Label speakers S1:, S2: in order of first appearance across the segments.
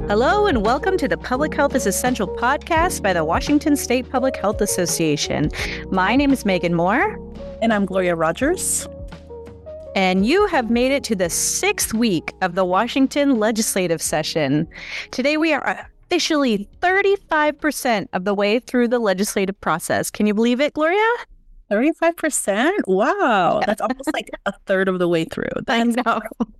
S1: Hello and welcome to the Public Health is Essential podcast by the Washington State Public Health Association. My name is Megan Moore.
S2: And I'm Gloria Rogers.
S1: And you have made it to the 6th week of the Washington legislative session. Today we are officially 35% of the way through the legislative process. Can you believe it, Gloria?
S2: 35%? Wow. That's almost like a third of the way through.
S1: I know.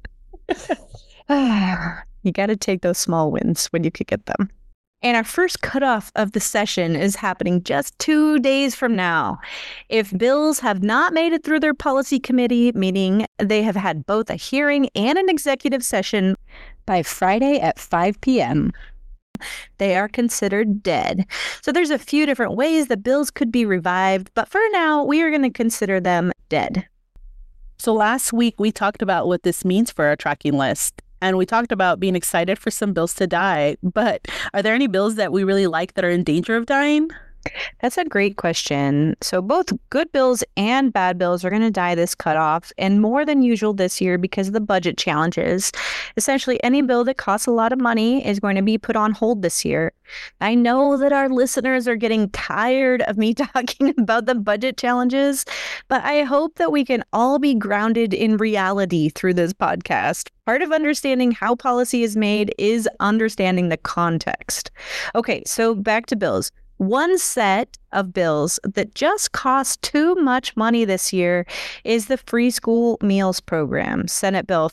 S1: You got to take those small wins when you could get them. And our first cutoff of the session is happening just 2 days from now. If bills have not made it through their policy committee, meaning they have had both a hearing and an executive session by Friday at 5 p.m., they are considered dead. So there's a few different ways that bills could be revived, but for now, we are going to consider them dead.
S2: So last week, we talked about what this means for our tracking list. And we talked about being excited for some bills to die. But are there any bills that we really like that are in danger of dying?
S1: That's a great question. So both good bills and bad bills are going to die this cutoff, and more than usual this year because of the budget challenges. Essentially, any bill that costs a lot of money is going to be put on hold this year. I know that our listeners are getting tired of me talking about the budget challenges, but I hope that we can all be grounded in reality through this podcast. Part of understanding how policy is made is understanding the context. Okay, so back to bills. One set of bills that just cost too much money this year is the Free School Meals Program, Senate Bill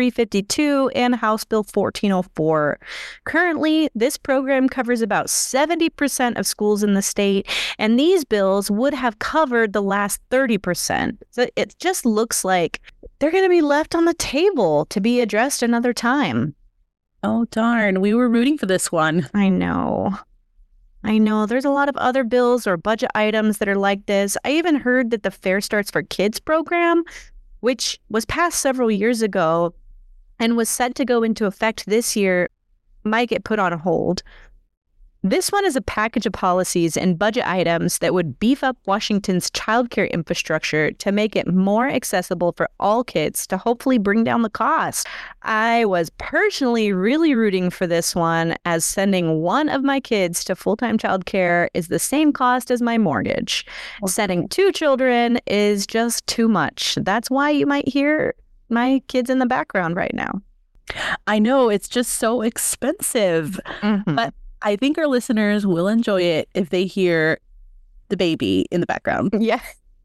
S1: 5352 and House Bill 1404. Currently, this program covers about 70% of schools in the state, and these bills would have covered the last 30%. So it just looks like they're going to be left on the table to be addressed another time.
S2: Oh, darn. We were rooting for this one.
S1: I know. There's a lot of other bills or budget items that are like this. I even heard that the Fair Starts for Kids program, which was passed several years ago and was set to go into effect this year, might get put on hold. This one is a package of policies and budget items that would beef up Washington's childcare infrastructure to make it more accessible for all kids to hopefully bring down the cost. I was personally really rooting for this one, as sending one of my kids to full-time childcare is the same cost as my mortgage. Okay. Sending 2 children is just too much. That's why you might hear my kids in the background right now.
S2: I know, it's just so expensive.
S1: Mm-hmm.
S2: But I think our listeners will enjoy it if they hear the baby in the background.
S1: Yeah.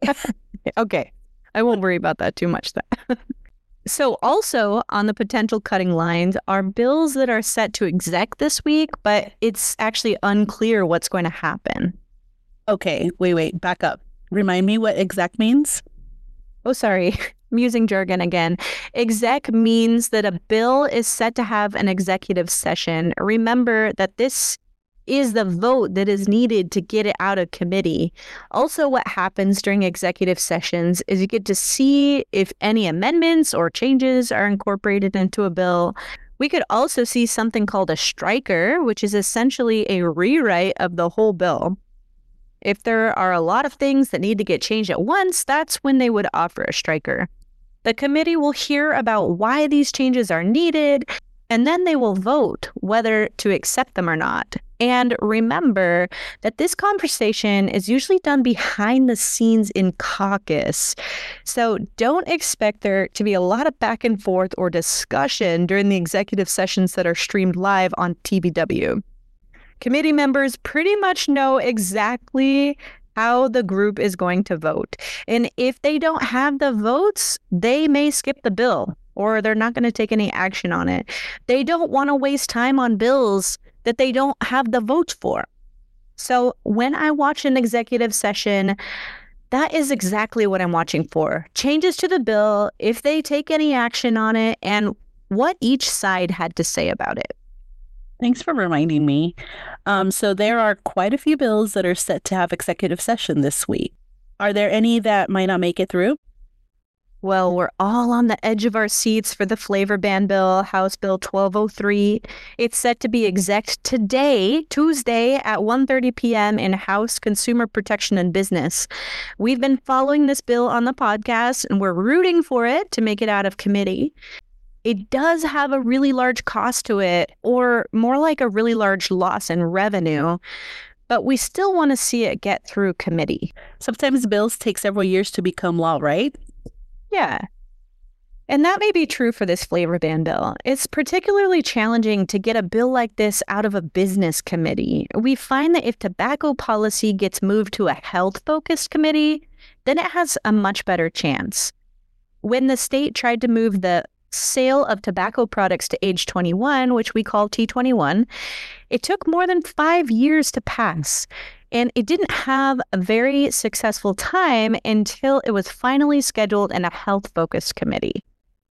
S1: Okay. I won't worry about that too much then. So also on the potential cutting lines are bills that are set to exec this week, but it's actually unclear what's going to happen.
S2: Okay. Wait. Back up. Remind me what exec means?
S1: Oh, sorry. I'm using jargon again. Exec means that a bill is set to have an executive session. Remember that this is the vote that is needed to get it out of committee. Also, what happens during executive sessions is you get to see if any amendments or changes are incorporated into a bill. We could also see something called a striker, which is essentially a rewrite of the whole bill. If there are a lot of things that need to get changed at once, that's when they would offer a striker. The committee will hear about why these changes are needed, and then they will vote whether to accept them or not. And remember that this conversation is usually done behind the scenes in caucus. So don't expect there to be a lot of back and forth or discussion during the executive sessions that are streamed live on TVW. Committee members pretty much know exactly how the group is going to vote. And if they don't have the votes, they may skip the bill, or they're not going to take any action on it. They don't want to waste time on bills that they don't have the votes for. So when I watch an executive session, that is exactly what I'm watching for. Changes to the bill, if they take any action on it, and what each side had to say about it.
S2: Thanks for reminding me. So there are quite a few bills that are set to have executive session this week. Are there any that might not make it through?
S1: Well, we're all on the edge of our seats for the flavor ban bill, House Bill 1203. It's set to be exec'd today, Tuesday at 1:30 p.m. in House Consumer Protection and Business. We've been following this bill on the podcast, and we're rooting for it to make it out of committee. It does have a really large cost to it, or more like a really large loss in revenue, but we still want to see it get through committee.
S2: Sometimes bills take several years to become law, right?
S1: Yeah. And that may be true for this flavor ban bill. It's particularly challenging to get a bill like this out of a business committee. We find that if tobacco policy gets moved to a health-focused committee, then it has a much better chance. When the state tried to move the sale of tobacco products to age 21, which we call T21, it took more than 5 years to pass. And it didn't have a very successful time until it was finally scheduled in a health-focused committee.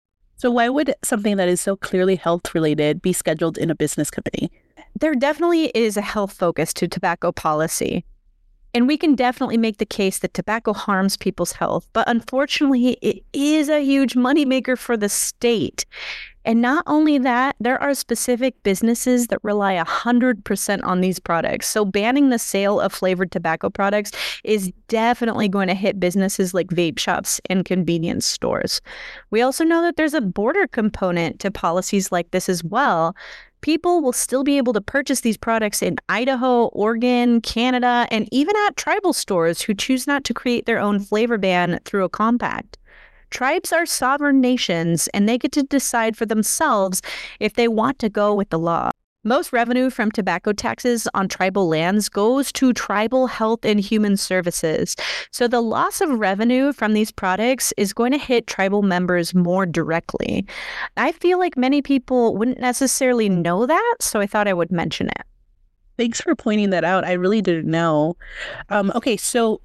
S2: So why would something that is so clearly health-related be scheduled in a business committee?
S1: There definitely is a health focus to tobacco policy. And we can definitely make the case that tobacco harms people's health, but unfortunately, it is a huge moneymaker for the state. And not only that, there are specific businesses that rely 100% on these products. So banning the sale of flavored tobacco products is definitely going to hit businesses like vape shops and convenience stores. We also know that there's a border component to policies like this as well. People will still be able to purchase these products in Idaho, Oregon, Canada, and even at tribal stores who choose not to create their own flavor ban through a compact. Tribes are sovereign nations, and they get to decide for themselves if they want to go with the law. Most revenue from tobacco taxes on tribal lands goes to tribal health and human services. So the loss of revenue from these products is going to hit tribal members more directly. I feel like many people wouldn't necessarily know that, so I thought I would mention it.
S2: Thanks for pointing that out. I really didn't know. Okay, so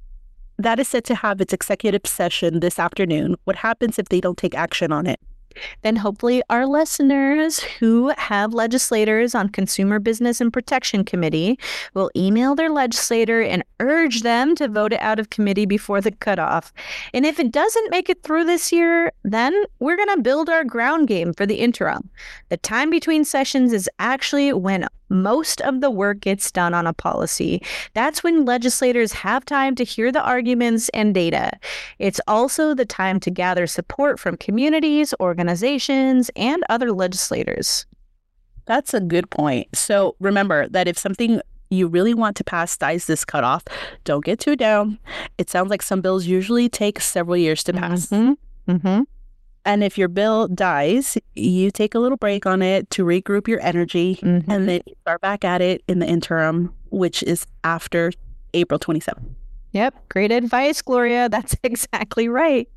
S2: that is set to have its executive session this afternoon. What happens if they don't take action on it?
S1: Then hopefully our listeners who have legislators on Consumer Business and Protection Committee will email their legislator and urge them to vote it out of committee before the cutoff. And if it doesn't make it through this year, then we're going to build our ground game for the interim. The time between sessions is actually when most of the work gets done on a policy. That's when legislators have time to hear the arguments and data. It's also the time to gather support from communities, organizations, and other legislators.
S2: That's a good point. So remember that if something you really want to pass dies this cutoff, don't get too down. It sounds like some bills usually take several years to pass. And if your bill dies, you take a little break on it to regroup your energy and then start back at it in the interim, which is after April 27th.
S1: Yep. Great advice, Gloria. That's exactly right.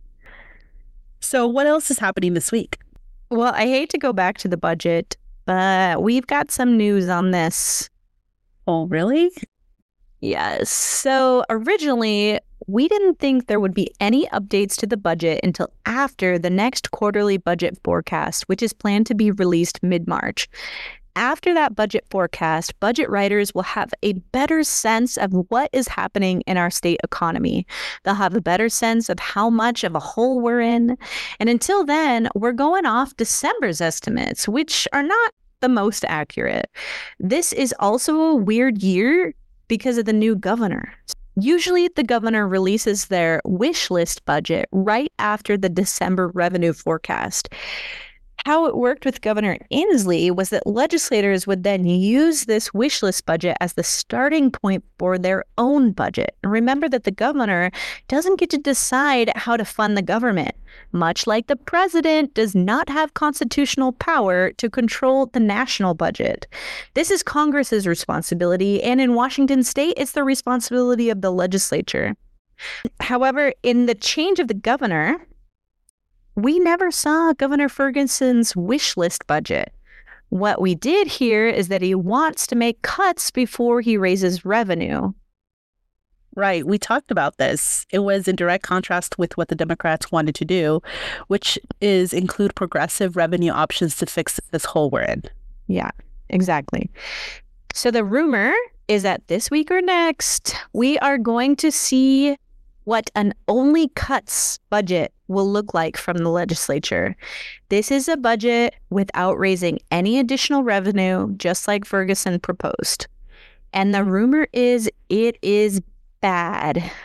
S2: So what else is happening this week?
S1: Well, I hate to go back to the budget, but we've got some news on this.
S2: Oh, really?
S1: Yes. So originally, we didn't think there would be any updates to the budget until after the next quarterly budget forecast, which is planned to be released mid-March. After that budget forecast, budget writers will have a better sense of what is happening in our state economy. They'll have a better sense of how much of a hole we're in. And until then, we're going off December's estimates, which are not the most accurate. This is also a weird year because of the new governor. Usually, the governor releases their wish list budget right after the December revenue forecast. How it worked with Governor Inslee was that legislators would then use this wish list budget as the starting point for their own budget. And remember that the governor doesn't get to decide how to fund the government, much like the president does not have constitutional power to control the national budget. This is Congress's responsibility, and in Washington state, it's the responsibility of the legislature. However, in the change of the governor, we never saw Governor Ferguson's wish list budget. What we did hear is that he wants to make cuts before he raises revenue.
S2: Right. We talked about this. It was in direct contrast with what the Democrats wanted to do, which is include progressive revenue options to fix this hole we're in.
S1: Yeah, exactly. So the rumor is that this week or next, we are going to see what an only cuts budget will look like from the legislature. This is a budget without raising any additional revenue, just like Ferguson proposed. And the rumor is it is bad.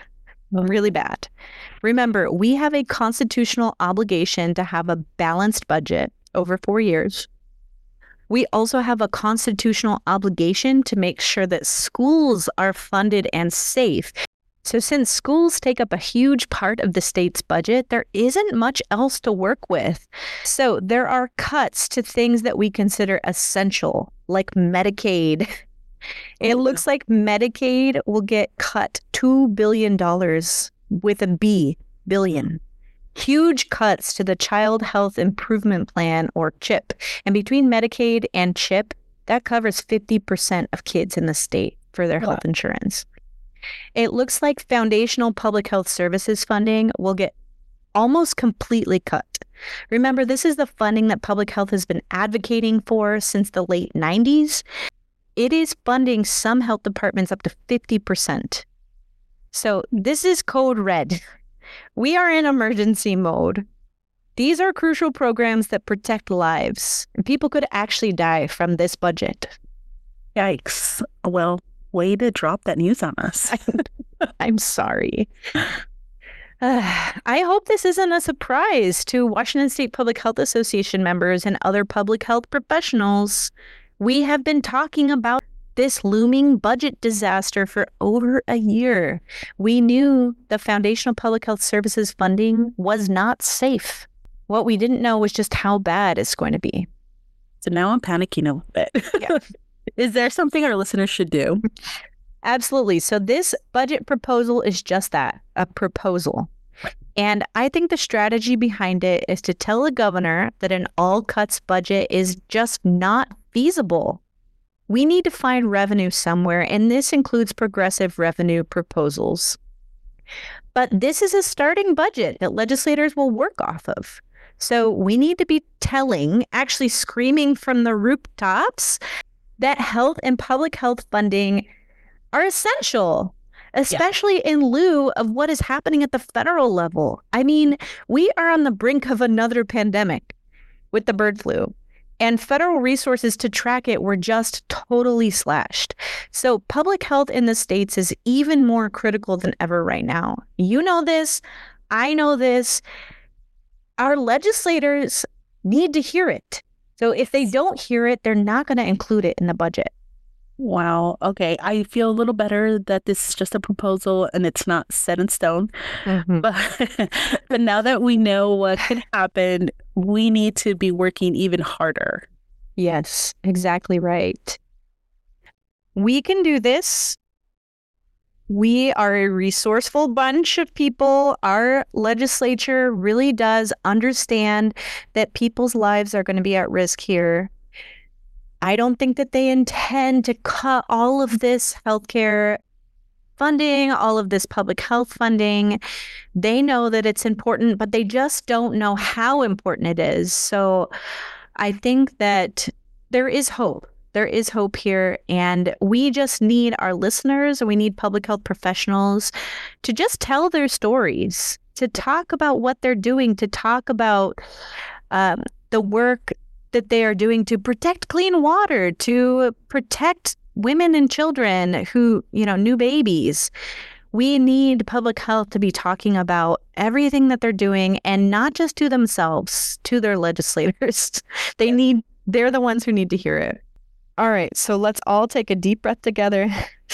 S1: Really bad. Remember, we have a constitutional obligation to have a balanced budget over 4 years. We also have a constitutional obligation to make sure that schools are funded and safe. So since schools take up a huge part of the state's budget, there isn't much else to work with. So there are cuts to things that we consider essential, like Medicaid. It looks like Medicaid will get cut $2 billion with a B, billion. Huge cuts to the Child Health Improvement Plan, or CHIP. And between Medicaid and CHIP, that covers 50% of kids in the state for their health insurance. It looks like foundational public health services funding will get almost completely cut. Remember, this is the funding that public health has been advocating for since the late 90s. It is funding some health departments up to 50%. So this is code red. We are in emergency mode. These are crucial programs that protect lives, and people could actually die from this budget.
S2: Yikes. Well, way to drop that news on us.
S1: I'm sorry. I hope this isn't a surprise to Washington State Public Health Association members and other public health professionals. We have been talking about this looming budget disaster for over a year. We knew the foundational public health services funding was not safe. What we didn't know was just how bad it's going to be.
S2: So now I'm panicking a little bit. Yeah. Is there something our listeners should do?
S1: Absolutely. So this budget proposal is just that, a proposal. And I think the strategy behind it is to tell the governor that an all cuts budget is just not feasible. We need to find revenue somewhere, and this includes progressive revenue proposals. But this is a starting budget that legislators will work off of. So we need to be actually screaming from the rooftops, that health and public health funding are essential, especially in lieu of what is happening at the federal level. I mean, we are on the brink of another pandemic with the bird flu, and federal resources to track it were just totally slashed. So public health in the states is even more critical than ever right now. You know this. I know this. Our legislators need to hear it. So if they don't hear it, they're not going to include it in the budget.
S2: Wow. Okay. I feel a little better that this is just a proposal and it's not set in stone. Mm-hmm. But now that we know what can happen, we need to be working even harder.
S1: Yes, exactly right. We can do this. We are a resourceful bunch of people. Our legislature really does understand that people's lives are going to be at risk here. I don't think that they intend to cut all of this healthcare funding, all of this public health funding. They know that it's important, but they just don't know how important it is. So I think that there is hope. There is hope here, and we just need our listeners, and we need public health professionals to just tell their stories, to talk about what they're doing, to talk about the work that they are doing to protect clean water, to protect women and children who, new babies. We need public health to be talking about everything that they're doing, and not just to themselves, to their legislators. They're the ones who need to hear it. All right, so let's all take a deep breath together.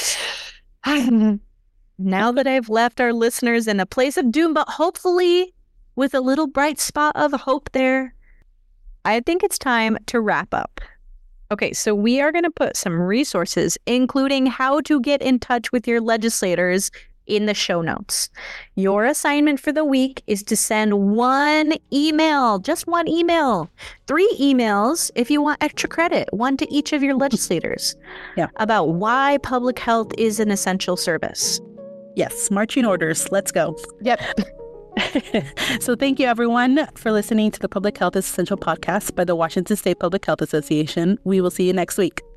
S1: Now that I've left our listeners in a place of doom, but hopefully with a little bright spot of hope there, I think it's time to wrap up. Okay, so we are going to put some resources, including how to get in touch with your legislators, in the show notes. Your assignment for the week is to send one email, just one email, 3 emails if you want extra credit, 1 to each of your legislators, about why public health is an essential service.
S2: Yes, marching orders. Let's go.
S1: Yep.
S2: So thank you, everyone, for listening to the Public Health is Essential podcast by the Washington State Public Health Association. We will see you next week.